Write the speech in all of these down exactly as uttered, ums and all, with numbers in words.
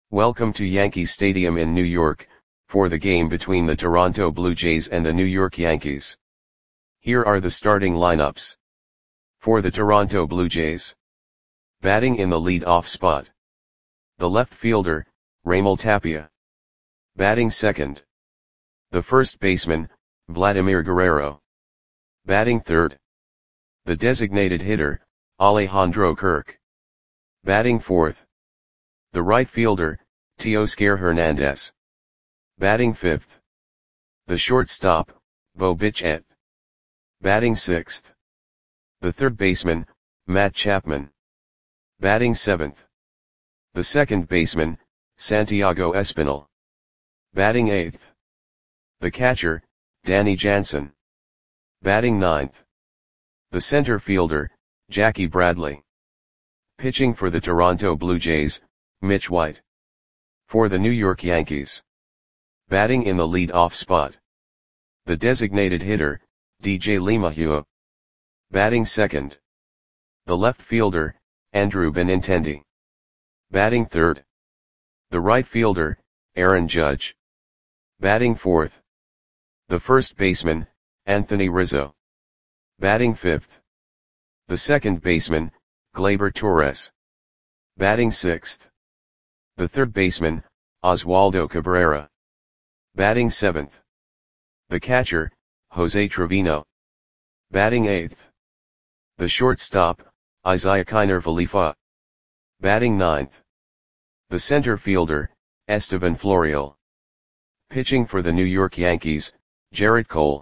Welcome to Yankee Stadium in New York, for the game between the Toronto Blue Jays and the New York Yankees. Here are the starting lineups. For the Toronto Blue Jays. Batting in the lead-off spot. The left fielder, Raimel Tapia. Batting second. The first baseman, Vladimir Guerrero. Batting third. The designated hitter, Alejandro Kirk. Batting fourth. The right fielder, Teoscar Hernandez. Batting fifth. The shortstop, Bo Bichette. Batting sixth. The third baseman, Matt Chapman. Batting seventh. The second baseman, Santiago Espinal. Batting eighth. The catcher, Danny Jansen. Batting ninth. The center fielder, Jackie Bradley. Pitching for the Toronto Blue Jays, Mitch White. For the New York Yankees. Batting in the lead-off spot. The designated hitter, D J LeMahieu. Batting second. The left fielder, Andrew Benintendi. Batting third. The right fielder, Aaron Judge. Batting fourth. The first baseman, Anthony Rizzo. Batting fifth. The second baseman, Gleyber Torres. Batting sixth. The third baseman, Oswaldo Cabrera. Batting seventh. The catcher, Jose Trevino. Batting eighth. The shortstop, Isaiah Kiner Falefa. Batting ninth. The center fielder, Esteban Florial. Pitching for the New York Yankees, Gerrit Cole.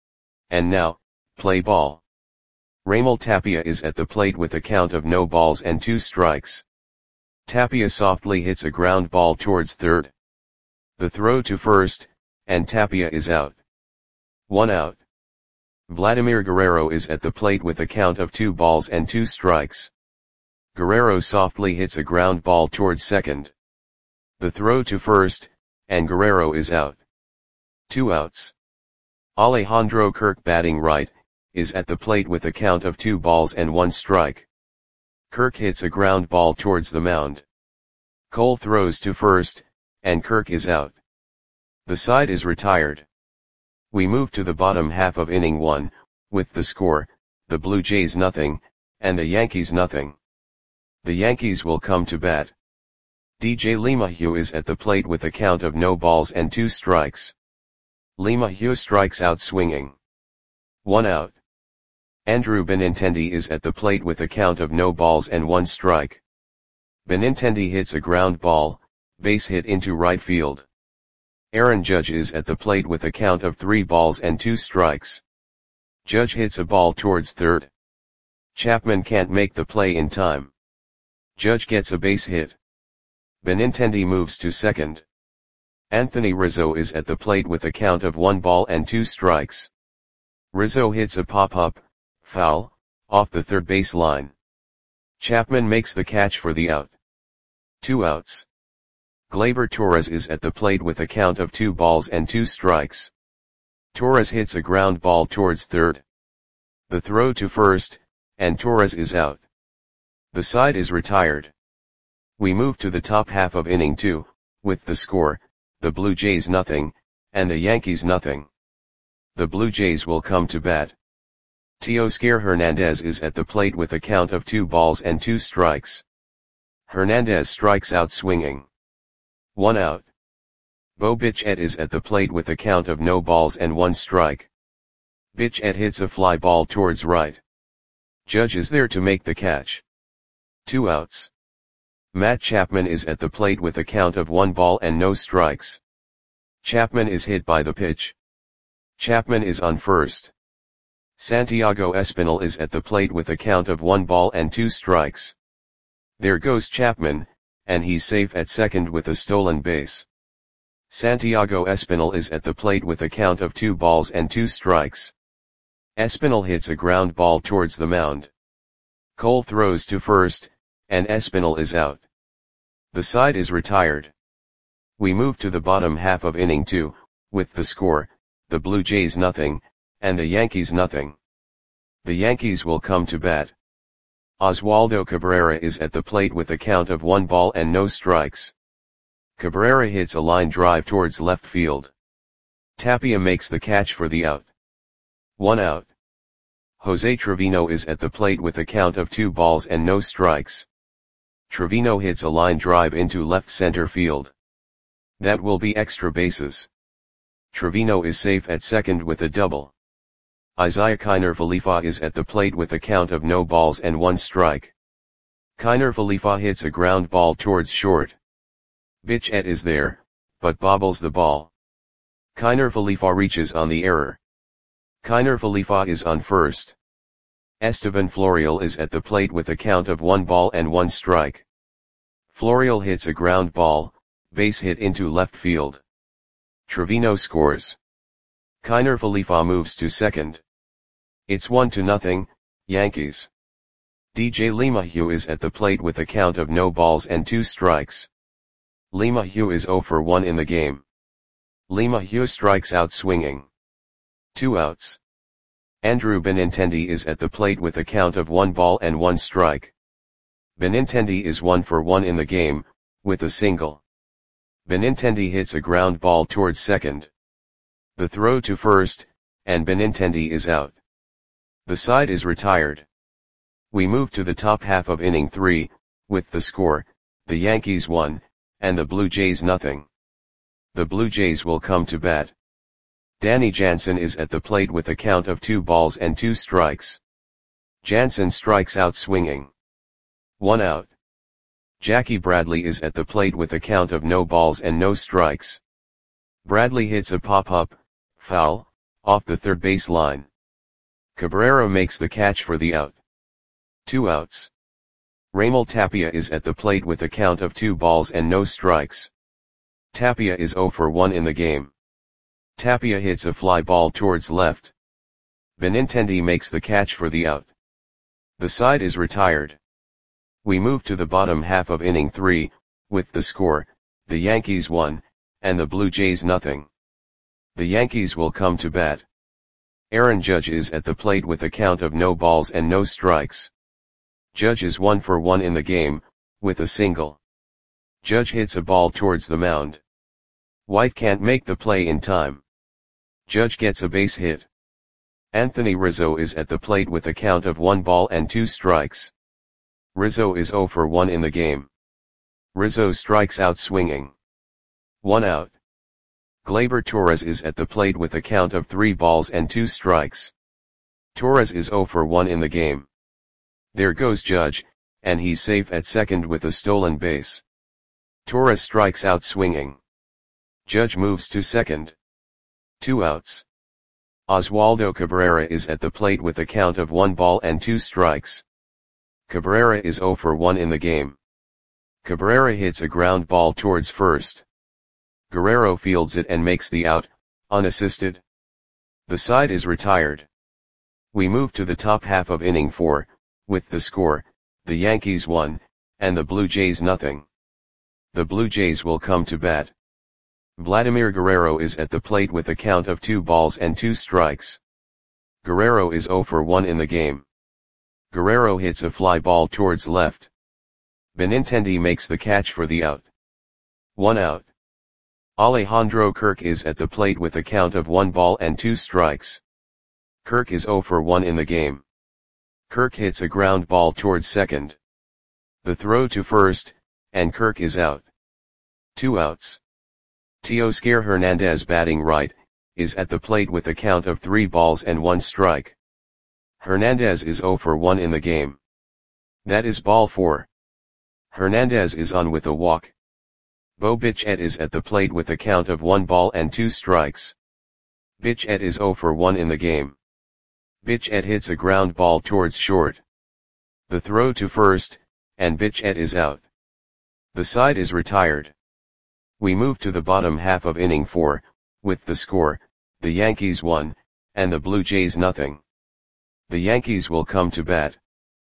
And now, play ball. Raimel Tapia is at the plate with a count of no balls and two strikes. Tapia softly hits a ground ball towards third. The throw to first, and Tapia is out. One out. Vladimir Guerrero is at the plate with a count of two balls and two strikes. Guerrero softly hits a ground ball towards second. The throw to first, and Guerrero is out. Two outs. Alejandro Kirk, batting right, is at the plate with a count of two balls and one strike. Kirk hits a ground ball towards the mound. Cole throws to first, and Kirk is out. The side is retired. We move to the bottom half of inning one, with the score, the Blue Jays nothing, and the Yankees nothing. The Yankees will come to bat. D J LeMahieu is at the plate with a count of no balls and two strikes. LeMahieu strikes out swinging. One out. Andrew Benintendi is at the plate with a count of no balls and one strike. Benintendi hits a ground ball, base hit into right field. Aaron Judge is at the plate with a count of three balls and two strikes. Judge hits a ball towards third. Chapman can't make the play in time. Judge gets a base hit. Benintendi moves to second. Anthony Rizzo is at the plate with a count of one ball and two strikes. Rizzo hits a pop-up, foul, off the third base line. Chapman makes the catch for the out. Two outs. Gleyber Torres is at the plate with a count of two balls and two strikes. Torres hits a ground ball towards third. The throw to first, and Torres is out. The side is retired. We move to the top half of inning two, with the score, the Blue Jays nothing, and the Yankees nothing. The Blue Jays will come to bat. Teoscar Hernandez is at the plate with a count of two balls and two strikes. Hernandez strikes out swinging. One out. Bo Bichette is at the plate with a count of no balls and one strike. Bichette hits a fly ball towards right. Judge is there to make the catch. Two outs. Matt Chapman is at the plate with a count of one ball and no strikes. Chapman is hit by the pitch. Chapman is on first. Santiago Espinal is at the plate with a count of one ball and two strikes. There goes Chapman, and he's safe at second with a stolen base. Santiago Espinal is at the plate with a count of two balls and two strikes. Espinal hits a ground ball towards the mound. Cole throws to first, and Espinal is out. The side is retired. We move to the bottom half of inning two, with the score, the Blue Jays nothing, and the Yankees nothing. The Yankees will come to bat. Oswaldo Cabrera is at the plate with a count of one ball and no strikes. Cabrera hits a line drive towards left field. Tapia makes the catch for the out. One out. Jose Trevino is at the plate with a count of two balls and no strikes. Trevino hits a line drive into left center field. That will be extra bases. Trevino is safe at second with a double. Isiah Kiner Falefa is at the plate with a count of no balls and one strike. Kiner Falefa hits a ground ball towards short. Bichette is there, but bobbles the ball. Kiner Falefa reaches on the error. Kiner Falefa is on first. Esteban Florial is at the plate with a count of one ball and one strike. Florial hits a ground ball, base hit into left field. Trevino scores. Kiner Falefa moves to second. It's one to nothing, Yankees. D J LeMahieu is at the plate with a count of no balls and two strikes. LeMahieu is zero for one in the game. LeMahieu strikes out swinging. Two outs. Andrew Benintendi is at the plate with a count of one ball and one strike. Benintendi is one for one in the game, with a single. Benintendi hits a ground ball towards second. The throw to first, and Benintendi is out. The side is retired. We move to the top half of inning three, with the score, the Yankees one, and the Blue Jays nothing. The Blue Jays will come to bat. Danny Jansen is at the plate with a count of two balls and two strikes. Jansen strikes out swinging. One out. Jackie Bradley is at the plate with a count of no balls and no strikes. Bradley hits a pop-up, foul, off the third base line. Cabrera makes the catch for the out. Two outs. Raimel Tapia is at the plate with a count of two balls and no strikes. Tapia is zero for one in the game. Tapia hits a fly ball towards left. Benintendi makes the catch for the out. The side is retired. We move to the bottom half of inning three, with the score, the Yankees one, and the Blue Jays nothing. The Yankees will come to bat. Aaron Judge is at the plate with a count of no balls and no strikes. Judge is one for one in the game, with a single. Judge hits a ball towards the mound. White can't make the play in time. Judge gets a base hit. Anthony Rizzo is at the plate with a count of one ball and two strikes. Rizzo is zero for one in the game. Rizzo strikes out swinging. One out. Gleyber Torres is at the plate with a count of three balls and two strikes. Torres is zero for one in the game. There goes Judge, and he's safe at second with a stolen base. Torres strikes out swinging. Judge moves to second. Two outs. Oswaldo Cabrera is at the plate with a count of one ball and two strikes. Cabrera is zero for one in the game. Cabrera hits a ground ball towards first. Guerrero fields it and makes the out, unassisted. The side is retired. We move to the top half of inning four, with the score, the Yankees one, and the Blue Jays nothing. The Blue Jays will come to bat. Vladimir Guerrero is at the plate with a count of two balls and two strikes. Guerrero is zero for one in the game. Guerrero hits a fly ball towards left. Benintendi makes the catch for the out. One out. Alejandro Kirk is at the plate with a count of one ball and two strikes. Kirk is zero for one in the game. Kirk hits a ground ball towards second. The throw to first, and Kirk is out. Two outs. Teoscar Hernandez, batting right, is at the plate with a count of three balls and one strike. Hernandez is zero for one in the game. That is ball four. Hernandez is on with a walk. Bo Bichette is at the plate with a count of one ball and two strikes. Bichette is zero for one in the game. Bichette hits a ground ball towards short. The throw to first, and Bichette is out. The side is retired. We move to the bottom half of inning four, with the score, the Yankees one, and the Blue Jays nothing. The Yankees will come to bat.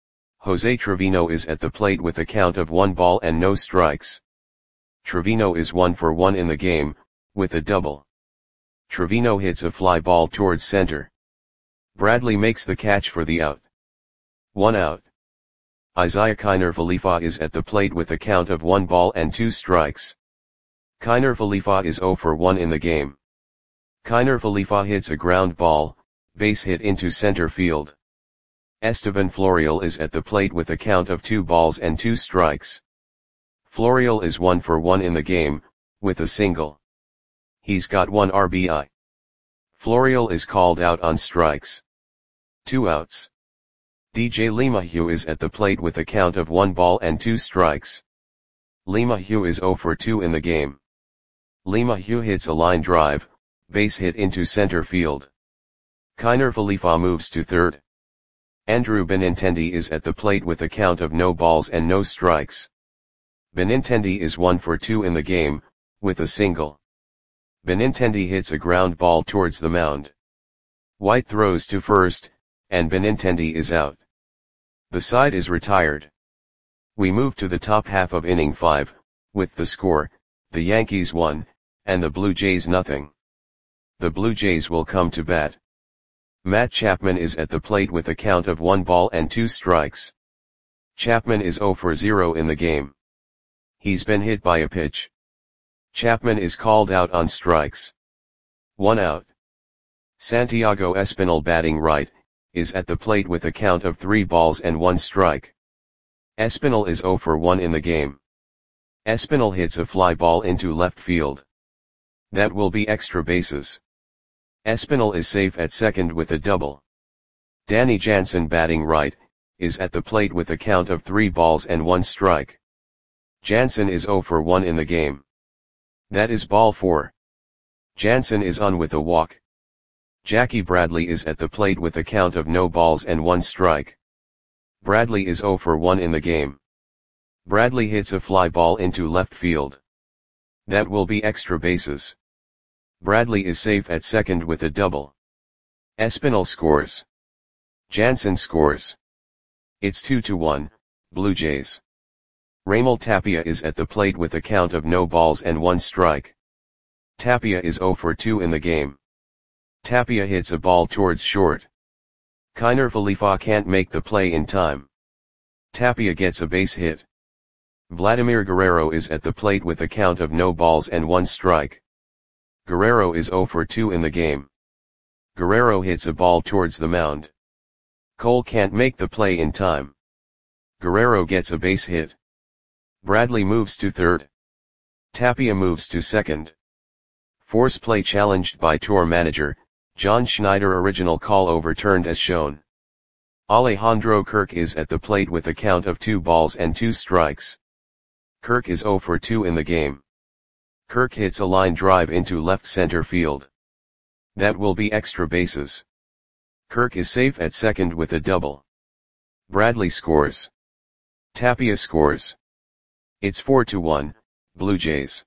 Jose Trevino is at the plate with a count of one ball and no strikes. Trevino is one for one in the game, with a double. Trevino hits a fly ball towards center. Bradley makes the catch for the out. One out. Isiah Kiner Falefa is at the plate with a count of one ball and two strikes. Kiner Falefa is zero for one in the game. Kiner Falefa hits a ground ball, base hit into center field. Esteban Florial is at the plate with a count of two balls and two strikes. Florial is one for one in the game, with a single. He's got one R B I. Florial is called out on strikes. Two outs. D J LeMahieu is at the plate with a count of one ball and two strikes. LeMahieu is zero for two in the game. LeMahieu hits a line drive, base hit into center field. Kiner Falefa moves to third. Andrew Benintendi is at the plate with a count of no balls and no strikes. Benintendi is one for two in the game, with a single. Benintendi hits a ground ball towards the mound. White throws to first, and Benintendi is out. The side is retired. We move to the top half of inning five, with the score, the Yankees one, and the Blue Jays nothing. The Blue Jays will come to bat. Matt Chapman is at the plate with a count of one ball and two strikes. Chapman is zero for zero in the game. He's been hit by a pitch. Chapman is called out on strikes. One out. Santiago Espinal, batting right, is at the plate with a count of three balls and one strike. Espinal is zero for one in the game. Espinal hits a fly ball into left field. That will be extra bases. Espinal is safe at second with a double. Danny Jansen, batting right, is at the plate with a count of three balls and one strike. Jansen is zero for one in the game. That is ball four. Jansen is on with a walk. Jackie Bradley is at the plate with a count of no balls and one strike. Bradley is zero for one in the game. Bradley hits a fly ball into left field. That will be extra bases. Bradley is safe at second with a double. Espinal scores. Jansen scores. It's two to one, Blue Jays. Raimel Tapia is at the plate with a count of no balls and one strike. Tapia is zero for two in the game. Tapia hits a ball towards short. Kiner Falefa can't make the play in time. Tapia gets a base hit. Vladimir Guerrero is at the plate with a count of no balls and one strike. Guerrero is zero for two in the game. Guerrero hits a ball towards the mound. Cole can't make the play in time. Guerrero gets a base hit. Bradley moves to third. Tapia moves to second. Force play challenged by tour manager, John Schneider. Original call overturned as shown. Alejandro Kirk is at the plate with a count of two balls and two strikes. Kirk is zero for two in the game. Kirk hits a line drive into left center field. That will be extra bases. Kirk is safe at second with a double. Bradley scores. Tapia scores. It's four to one, Blue Jays.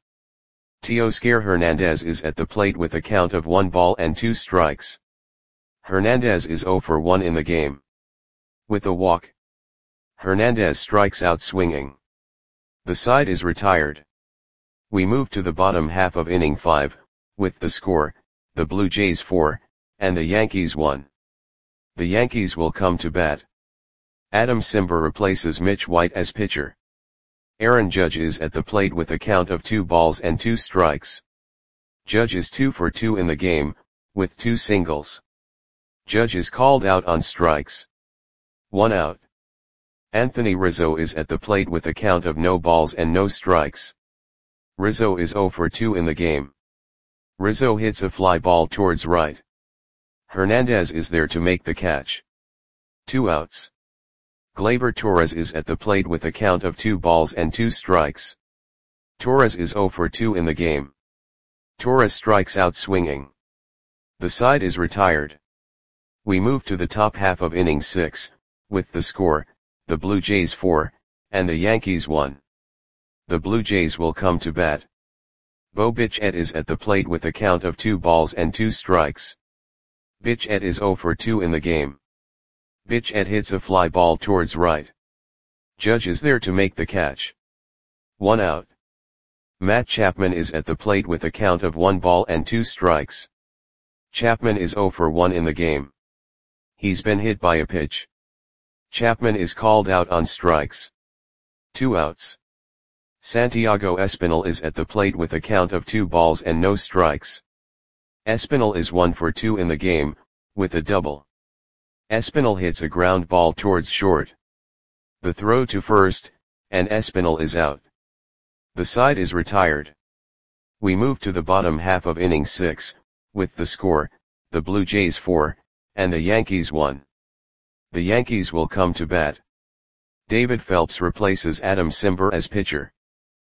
Teoscar Hernandez is at the plate with a count of one ball and two strikes. Hernandez is zero for one in the game. With a walk. Hernandez strikes out swinging. The side is retired. We move to the bottom half of inning five, with the score, the Blue Jays four, and the Yankees one. The Yankees will come to bat. Adam Simber replaces Mitch White as pitcher. Aaron Judge is at the plate with a count of two balls and two strikes. Judge is two for two in the game, with two singles. Judge is called out on strikes. One out. Anthony Rizzo is at the plate with a count of no balls and no strikes. Rizzo is zero for two in the game. Rizzo hits a fly ball towards right. Hernandez is there to make the catch. Two outs. Gleyber Torres is at the plate with a count of two balls and two strikes. Torres is zero for two in the game. Torres strikes out swinging. The side is retired. We move to the top half of inning six, with the score, the Blue Jays four, and the Yankees one. The Blue Jays will come to bat. Bo Bichette is at the plate with a count of two balls and two strikes. Bichette is zero for two in the game. Bichette hits a fly ball towards right. Judge is there to make the catch. One out. Matt Chapman is at the plate with a count of one ball and two strikes. Chapman is zero for one in the game. He's been hit by a pitch. Chapman is called out on strikes. Two outs. Santiago Espinal is at the plate with a count of two balls and no strikes. Espinal is one for two in the game, with a double. Espinal hits a ground ball towards short. The throw to first, and Espinal is out. The side is retired. We move to the bottom half of inning six, with the score, the Blue Jays four, and the Yankees one. The Yankees will come to bat. David Phelps replaces Adam Cimber as pitcher.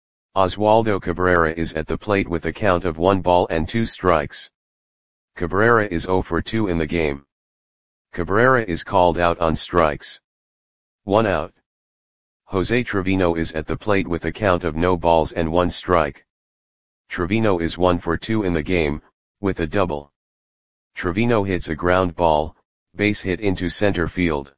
Oswaldo Cabrera is at the plate with a count of one ball and two strikes. Cabrera is zero for two in the game. Cabrera is called out on strikes. One out. Jose Trevino is at the plate with a count of no balls and one strike. Trevino is one for two in the game, with a double. Trevino hits a ground ball, base hit into center field.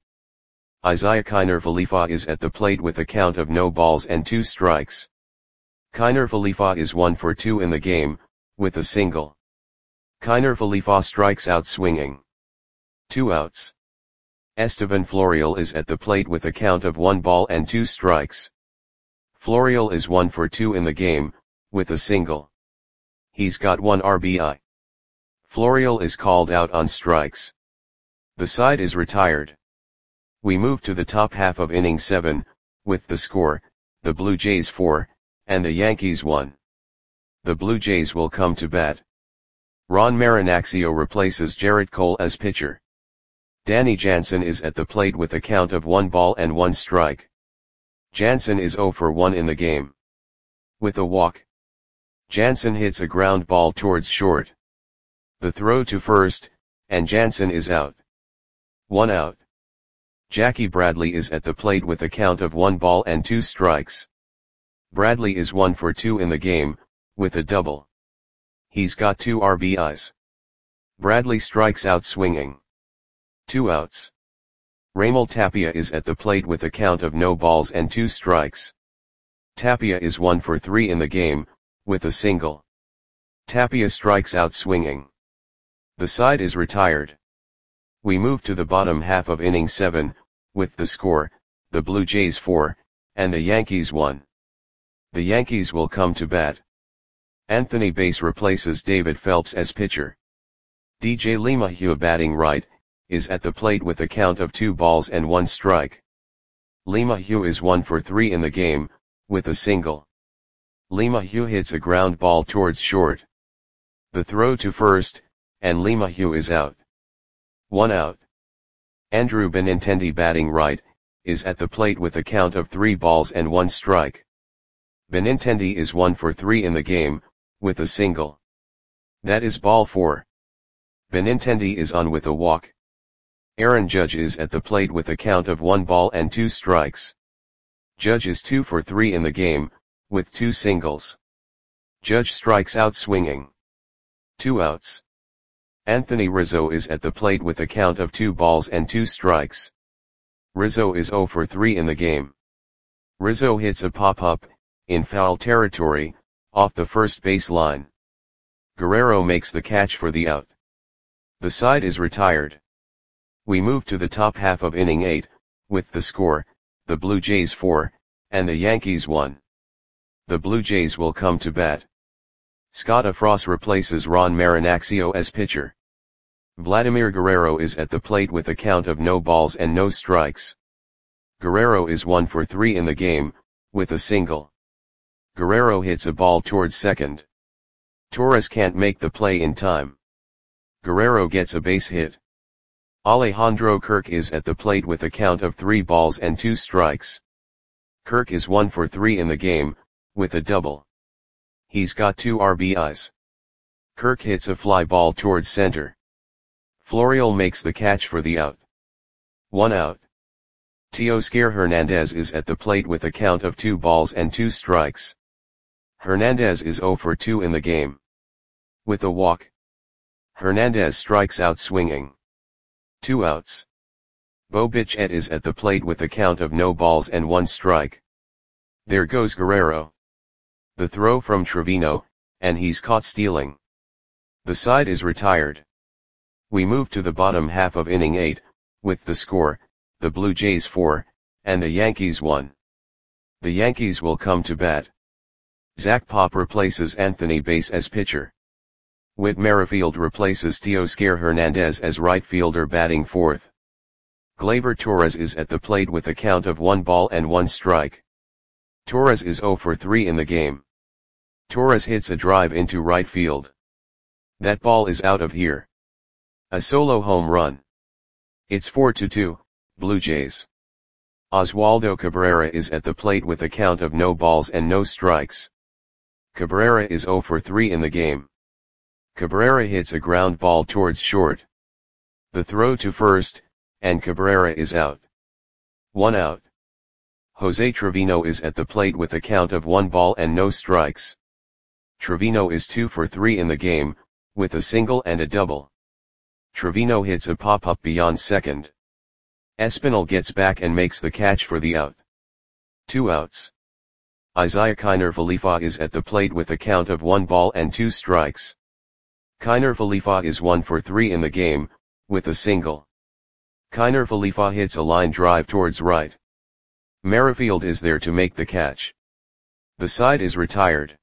Isaiah Kiner Falefa is at the plate with a count of no balls and two strikes. Kiner Falefa is one for two in the game, with a single. Kiner Falefa strikes out swinging. Two outs. Estevan Florial is at the plate with a count of one ball and two strikes. Florial is one for two in the game, with a single. He's got one R B I. Florial is called out on strikes. The side is retired. We move to the top half of inning seven, with the score, the Blue Jays four, and the Yankees one. The Blue Jays will come to bat. Ron Marinaccio replaces Jarrett Cole as pitcher. Danny Jansen is at the plate with a count of one ball and one strike. Jansen is zero for one in the game. With a walk. Jansen hits a ground ball towards short. The throw to first, and Jansen is out. One out. Jackie Bradley is at the plate with a count of one ball and two strikes. Bradley is one for two in the game, with a double. He's got two R B Is. Bradley strikes out swinging. Two outs. Raimel Tapia is at the plate with a count of no balls and two strikes. Tapia is one for three in the game, with a single. Tapia strikes out swinging. The side is retired. We move to the bottom half of inning seven, with the score, the Blue Jays four, and the Yankees one. The Yankees will come to bat. Anthony Bass replaces David Phelps as pitcher. D J LeMahieu batting right, is at the plate with a count of two balls and one strike. LeMahieu is one for three in the game, with a single. LeMahieu hits a ground ball towards short. The throw to first, and LeMahieu is out. One out. Andrew Benintendi batting right, is at the plate with a count of three balls and one strike. Benintendi is one for three in the game, with a single. That is ball four. Benintendi is on with a walk. Aaron Judge is at the plate with a count of one ball and two strikes. Judge is two for three in the game, with two singles. Judge strikes out swinging. Two outs. Anthony Rizzo is at the plate with a count of two balls and two strikes. Rizzo is zero for three in the game. Rizzo hits a pop-up, in foul territory, off the first base line. Guerrero makes the catch for the out. The side is retired. We move to the top half of inning eight, with the score, the Blue Jays four, and the Yankees one. The Blue Jays will come to bat. Scott Afros replaces Ron Marinaccio as pitcher. Vladimir Guerrero is at the plate with a count of no balls and no strikes. Guerrero is one for three in the game, with a single. Guerrero hits a ball towards second. Torres can't make the play in time. Guerrero gets a base hit. Alejandro Kirk is at the plate with a count of three balls and two strikes. Kirk is one for three in the game, with a double. He's got two R B Is. Kirk hits a fly ball towards center. Florial makes the catch for the out. One out. Teoscar Hernandez is at the plate with a count of two balls and two strikes. Hernandez is zero for two in the game. With a walk. Hernandez strikes out swinging. Two outs. Bo Bichette is at the plate with a count of no balls and one strike. There goes Guerrero. The throw from Trevino, and he's caught stealing. The side is retired. We move to the bottom half of inning eight, with the score, the Blue Jays four, and the Yankees one. The Yankees will come to bat. Zach Pop replaces Anthony Bass as pitcher. Whit Merrifield replaces Teoscar Hernandez as right fielder batting fourth. Gleyber Torres is at the plate with a count of one ball and one strike. Torres is zero for three in the game. Torres hits a drive into right field. That ball is out of here. A solo home run. It's four to two, Blue Jays. Oswaldo Cabrera is at the plate with a count of no balls and no strikes. Cabrera is zero for three in the game. Cabrera hits a ground ball towards short. The throw to first, and Cabrera is out. One out. Jose Trevino is at the plate with a count of one ball and no strikes. Trevino is two for three in the game, with a single and a double. Trevino hits a pop-up beyond second. Espinal gets back and makes the catch for the out. Two outs. Isaiah Kiner Falefa is at the plate with a count of one ball and two strikes. Kiner Falefa is one for three in the game, with a single. Kiner Falefa hits a line drive towards right. Merrifield is there to make the catch. The side is retired.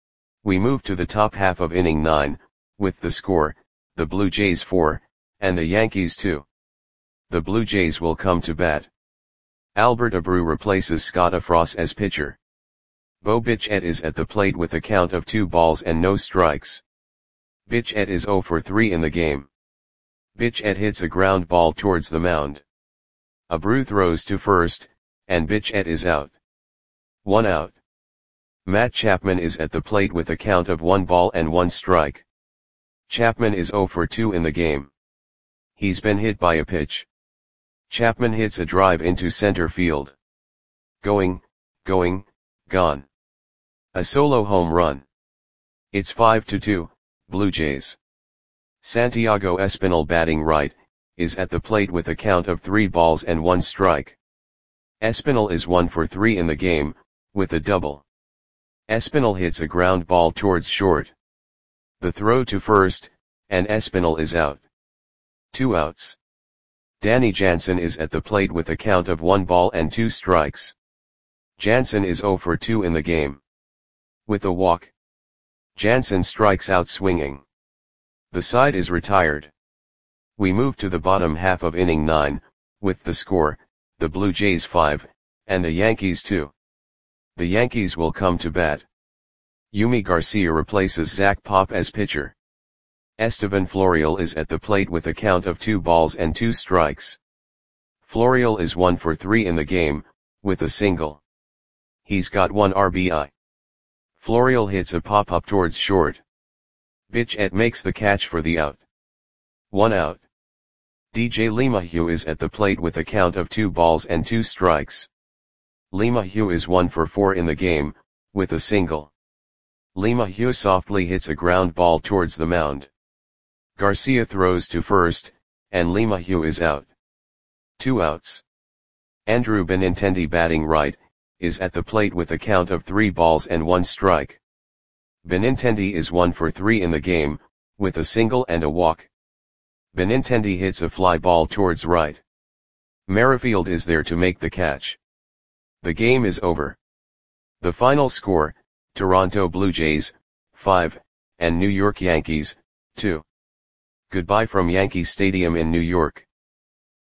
We move to the top half of inning nine, with the score, the Blue Jays four, and the Yankees two. The Blue Jays will come to bat. Albert Abreu replaces Scott Frost as pitcher. Bo Bichette is at the plate with a count of two balls and no strikes. Bichette is zero for three in the game. Bichette hits a ground ball towards the mound. Abreu throws to first, and Bichette is out. One out. Matt Chapman is at the plate with a count of one ball and one strike. Chapman is zero for two in the game. He's been hit by a pitch. Chapman hits a drive into center field. Going, going, gone. A solo home run. It's five to two, Blue Jays. Santiago Espinal batting right, is at the plate with a count of three balls and one strike. Espinal is one for three in the game, with a double. Espinal hits a ground ball towards short. The throw to first, and Espinal is out. Two outs. Danny Jansen is at the plate with a count of one ball and two strikes. Jansen is zero for two in the game. With a walk. Jansen strikes out swinging. The side is retired. We move to the bottom half of inning nine, with the score, the Blue Jays five, and the Yankees two. The Yankees will come to bat. Yumi Garcia replaces Zach Pop as pitcher. Estevan Florial is at the plate with a count of two balls and two strikes. Florial is one for three in the game, with a single. He's got one R B I. Florial hits a pop-up towards short. Bichette makes the catch for the out. One out. D J LeMahieu is at the plate with a count of two balls and two strikes. LeMahieu is one for four in the game, with a single. LeMahieu softly hits a ground ball towards the mound. Garcia throws to first, and LeMahieu is out. Two outs. Andrew Benintendi batting right, is at the plate with a count of three balls and one strike. Benintendi is one for three in the game, with a single and a walk. Benintendi hits a fly ball towards right. Merrifield is there to make the catch. The game is over. The final score, Toronto Blue Jays, five, and New York Yankees, two. Goodbye from Yankee Stadium in New York.